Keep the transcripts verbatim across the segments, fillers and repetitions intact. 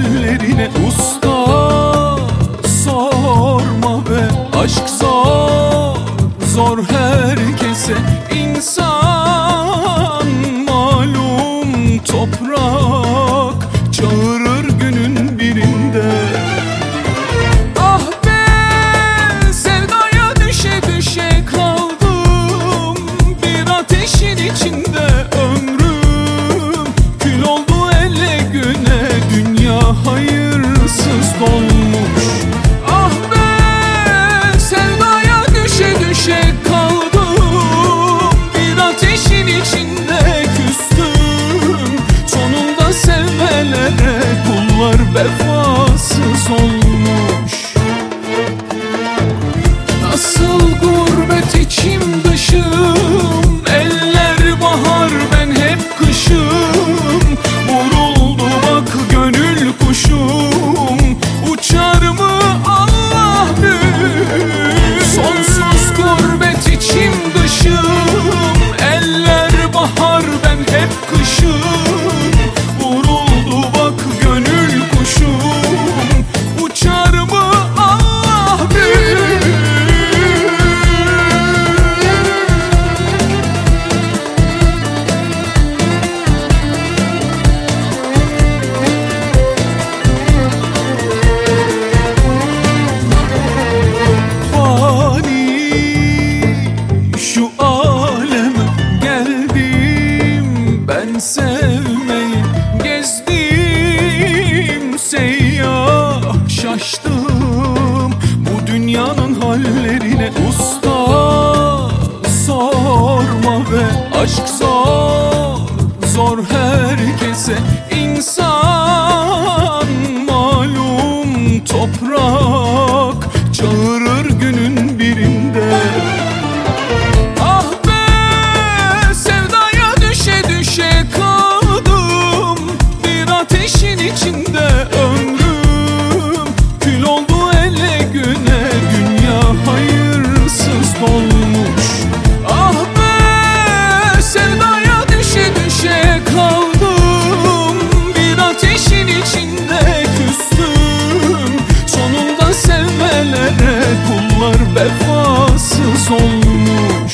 hallerine usta, sorma be. Aşk zor, zor herkese. İnsan malum toprak çağırır günün birinde. Ah be, sevdaya düşe düşe kaldım bir ateşin içinde. Ömrüm kül oldu ele güne, dünya hayırsız dolmuş. Ah be, sevdaya düşe düşe kaldım bir ateşin içinde. Küstüm sonunda sevmelere, kullar vefasız olmuş. Nasıl gurbet içim dışım, eller bahar ben hep kışım. Vuruldu bak gönül kuşum, uçar mı Allah bilir. Sonsuz gurbet içim dışım, eller bahar ben hep kışım. Vuruldu bak gönül kuşum, uçar mı Allah bilir. Şu aleme geldim ben sevmeyi, gezdim seyyah şaştım bu dünyanın hallerine usta, sorma be. Aşk zor, zor herkese. İnsan malum toprak çağırır günün birinde. Ah be, sevdaya düşe düşe kaldım bir ateşin içinde. Ömrüm kül oldu ele güne, dünya hayırsız dolmuş. Ah be, sevdaya düşe düşe kaldım bir ateşin içinde. Küstüm sonunda sevmelere, kullar vefasız olmuş.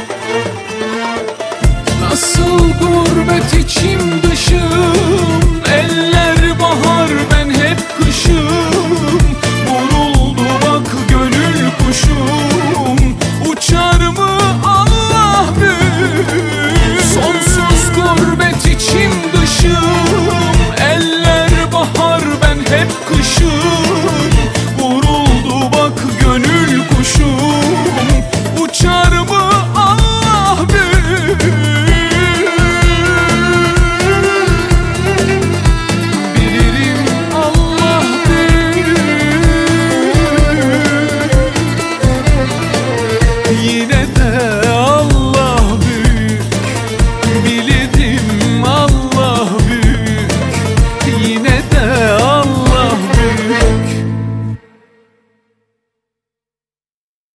Nasıl gurbet içim dışım, eller bahar ben hep kışım. Vuruldu bak gönül kuşum, uçar mı Allah bilir. Sonsuz gurbet içim dışım, eller bahar ben hep kışım.